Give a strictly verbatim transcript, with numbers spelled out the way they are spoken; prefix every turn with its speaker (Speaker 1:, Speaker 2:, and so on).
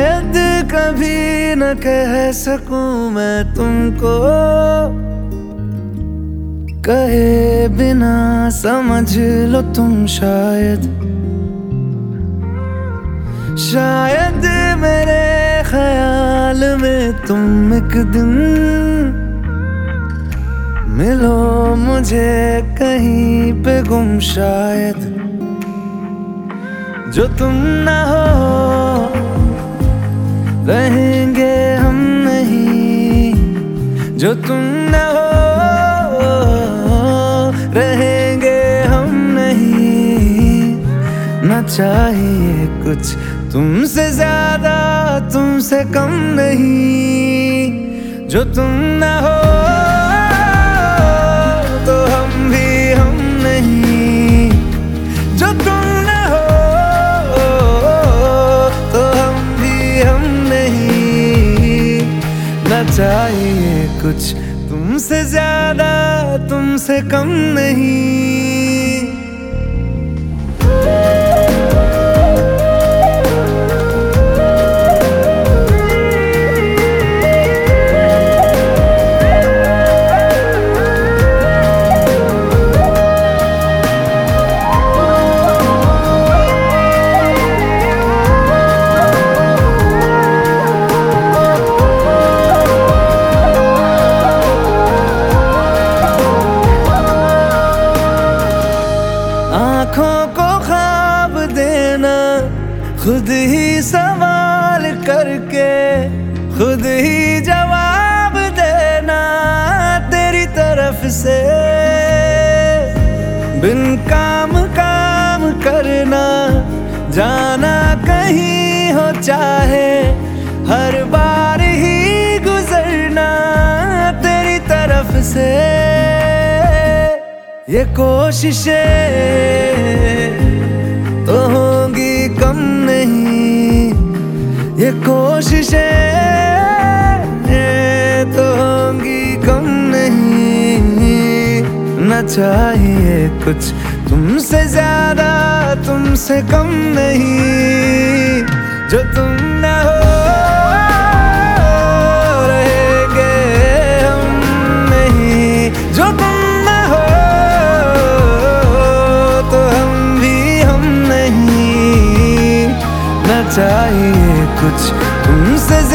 Speaker 1: शायद कभी न कह सकूं मैं तुमको, कहे बिना समझ लो तुम शायद। शायद मेरे ख्याल में तुम एक दिन मिलो मुझे कहीं पे गुम शायद। जो तुम ना हो रहेंगे हम नहीं, जो तुम ना हो रहेंगे हम नहीं। ना चाहिए कुछ तुमसे ज्यादा तुमसे कम नहीं। जो तुम ना हो तो हम भी हम नहीं, जो तुम ना हो तो हम भी हम नहीं। ना चाहिए कुछ तुमसे ज्यादा तुमसे कम नहीं। आँखों को ख्वाब देना खुद ही सवाल करके, खुद ही जवाब देना तेरी तरफ से। बिन काम काम करना जाना कहीं हो चाहे, हर बार ही गुजरना तेरी तरफ से। ये कोशिशें तो होंगी कम नहीं, ये कोशिशें तो होंगी कम नहीं। ना चाहिए कुछ तुमसे ज्यादा तुमसे कम नहीं। जो तुम ना हो रहेंगे हम नहीं, जो तुम चाहिए कुछ तुमसे